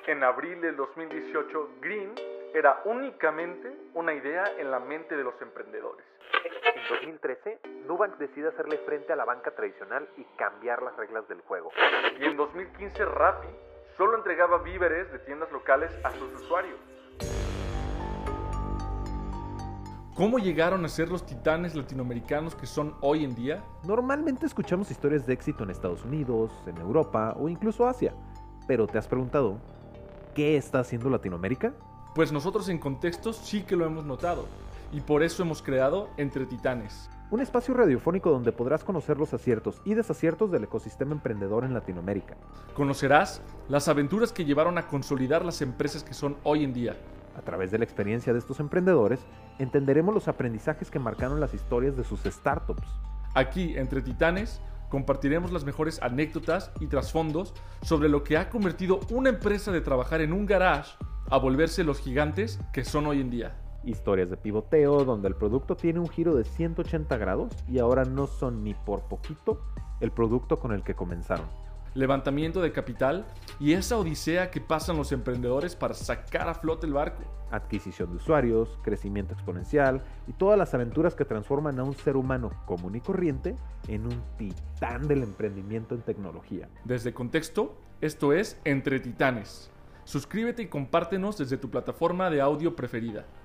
En abril del 2018, Green era únicamente una idea en la mente de los emprendedores. En 2013, Nubank decide hacerle frente a la banca tradicional y cambiar las reglas del juego. Y en 2015, Rappi solo entregaba víveres de tiendas locales a sus usuarios. ¿Cómo llegaron a ser los titanes latinoamericanos que son hoy en día? Normalmente escuchamos historias de éxito en Estados Unidos, en Europa o incluso Asia. Pero ¿te has preguntado qué está haciendo Latinoamérica? Pues nosotros en Contextos sí que lo hemos notado. Y por eso hemos creado Entre Titanes. Un espacio radiofónico donde podrás conocer los aciertos y desaciertos del ecosistema emprendedor en Latinoamérica. Conocerás las aventuras que llevaron a consolidar las empresas que son hoy en día. A través de la experiencia de estos emprendedores, entenderemos los aprendizajes que marcaron las historias de sus startups. Aquí, Entre Titanes, compartiremos las mejores anécdotas y trasfondos sobre lo que ha convertido una empresa de trabajar en un garage a volverse los gigantes que son hoy en día. Historias de pivoteo donde el producto tiene un giro de 180 grados y ahora no son ni por poquito el producto con el que comenzaron. Levantamiento de capital y esa odisea que pasan los emprendedores para sacar a flote el barco. Adquisición de usuarios, crecimiento exponencial y todas las aventuras que transforman a un ser humano común y corriente en un titán del emprendimiento en tecnología. Desde Contexto, esto es Entre Titanes. Suscríbete y compártenos desde tu plataforma de audio preferida.